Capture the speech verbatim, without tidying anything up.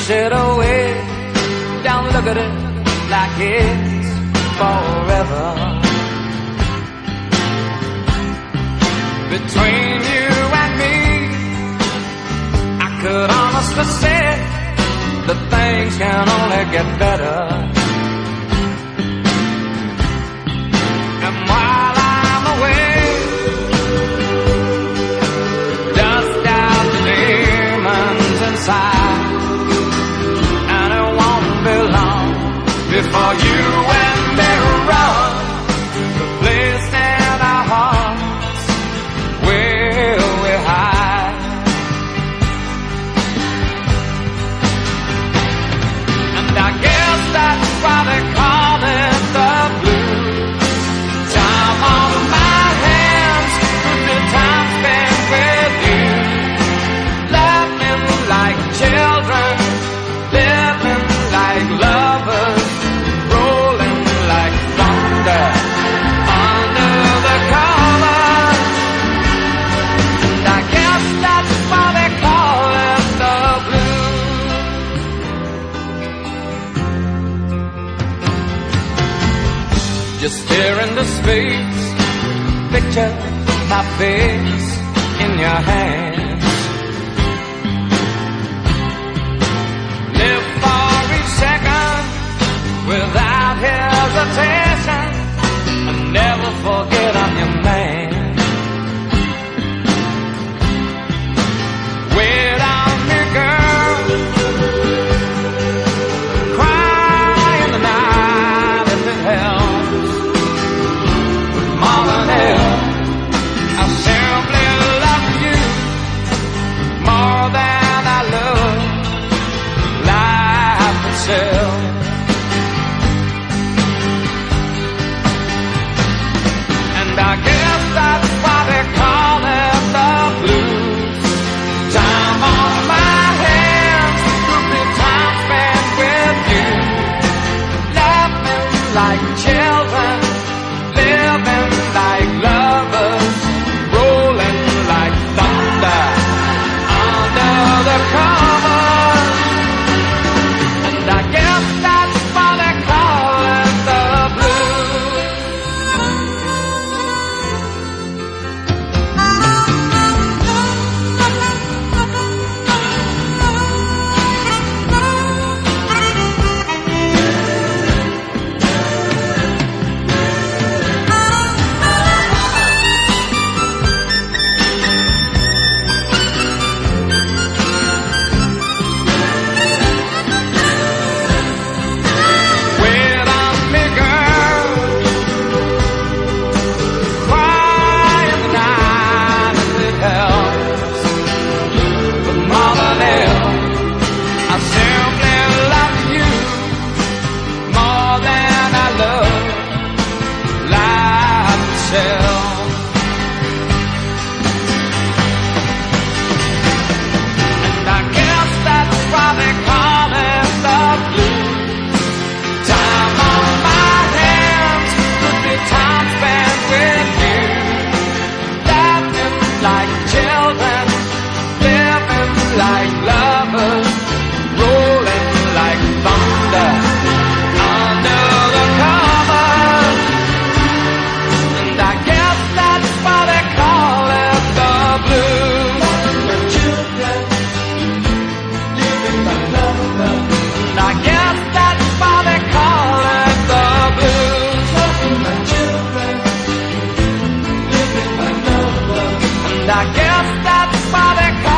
push it away. Don't look at it like it's forever. Between you and me, I could honestly say that things can only get better. And while I'm away, dust out the demons inside, and it won't be long before you and me run the place in our hearts where we hide. And I guess that's why they call it the blues. Time on my hands, good time spent with you, laughing like children, living like lovers, rolling like thunder under the covers. And I guess that's why they call it the blues. Just stare into space, picture my face in your hands. Live for each second without hesitation, and never forget I'm your man. Wait on me, girl, cry in the night if it helps. With more than else, I simply love you more than I love life itself. And I guess that's why they call it the blues. Time on my hands, good time spent with you, laughing like children, living like lovers, rolling like thunder under the covers. And I guess that's why they call it the blues. Wait on me, girl, cry in the night if it helps. But more than else, I simply love you more than I love life itself. And I guess that's why they call it the blues. Time on my hands, good time spent with you, laughing like children, living like lovers, rolling like thunder under the covers. And I guess that's why they call it the blues. Children, living like lovers. And I guess that's why they call it the blues. Children, living like lovers. And I guess that's why they call